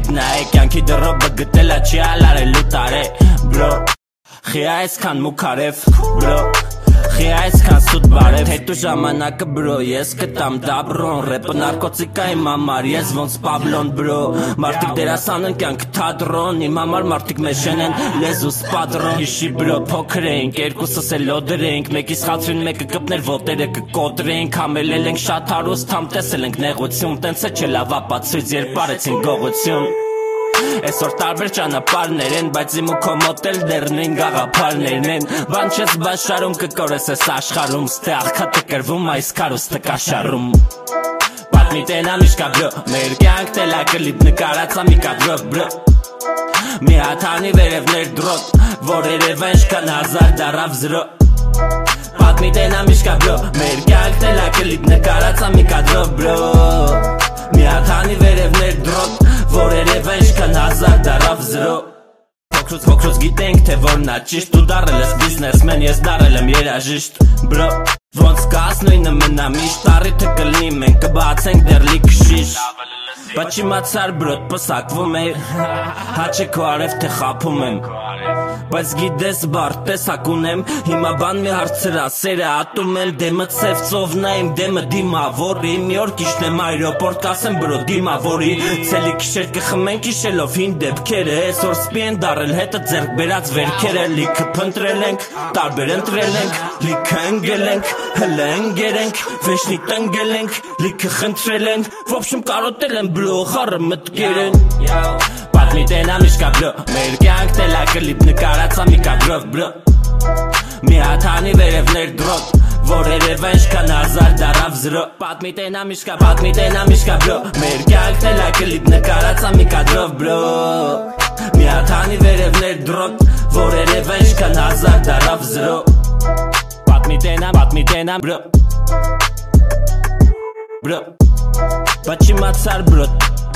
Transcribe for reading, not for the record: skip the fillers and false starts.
նայե կյանքի դռոբը գտելա չի ալարելու տարե Բրո Խիա այսքան մուքարև Բրո Խիա այսքան սուտ բարև Հետո ժամանակը բրո ես կտամ դաբրոն Ռեպը նարկոտիկա իմ համար ես ոնց Պաբլոն բրո Մարդիկ դերասան են կյանք թադրոն Իմ համար մարդիկ մեշեն են լեզուս պատրոն Հիշի բրո փոքր էինք երկուսս էլ լոդր էինք Մեկիս խացրին մեկը կպներ ոտերը կկոտրեինք Համելել ենք շատ հարուստ համ տեսել ենք նեղություն Տենց է չէ լավ ապացույց երբ արեցին գողություն Այսօր տարբեր ճանապարհներ են, բայց իմ ու քո մոտ էլ դեռ նույն գաղափարներն են Բան չես բաշարում կկորես ես աշխարհում Ստե աղքատը կրվում այս քարուստը կաշառում Պատմի տենա միշկա բրո, մեր կյանք տելա կլիպ նկարացա մի կադրով բրո Մի հաթանի վերևներ դրոտ, որ երևան շքան հազար դարավ զրո Պատմի տենա միշկա բրո, մեր կյանք տելա կլիպ նկարացա մի կադրով բրո Մի հաթանի վերևներ դրոտ Որ երևան շքան հազար դարավ զրո Փոքրուց գիտենք թե որ նա ճիշտ Դու դարել ես բիզնեսմեն ես դարել եմ երաժիշտ Բրո Ոնց կաս նույնը մնա միշտ Առիթը կլինի մենք կբացենք դեռ լիքը շիշ Բայց չիմացար բրոտ պսակվում է Հաչ է քո արև թե խափում եմ Բայց գիտես բարդ տեսակ ունեմ Հիմա բան մի հարցրա սերը ատում եմ Դեմը ծև ծովնա իմ դեմը դիմավորի Մի օր կիշնեմ այրոպորտ կասեմ բրո դիմավորի Ցելի քիշեր կխմենք իշելով հին դեպքերը Այսօր սպի են դարել հետը ձեռք բերած վերքերը Լիքը փնտրել ենք, տարբեր ընտրել ենք Լիքը ընգել ենք, հլը ընգեր ենք Վեշնի տնգել ենք, լիքը խնդրել ենք Ոբշում կարոտել են բրո խառը մտքեր են Պատմի տենա միշկա բրո, մեր կյանք տելա կլիպ նկարացա մի կադրով բրո Մի հաթանի վերևներ դրոտ, որ երևան շքան հազար դարավ զրո Պատմի տենա միշկա բրո, մեր կյանք տելա կլիպ նկարացա մի կադրով բրո Մի հաթանի վերևներ դրոտ, որ երևան շքան հազար դարավ զրո Պատմի տենա բրո Բրո Բայց չիմացար բրոտ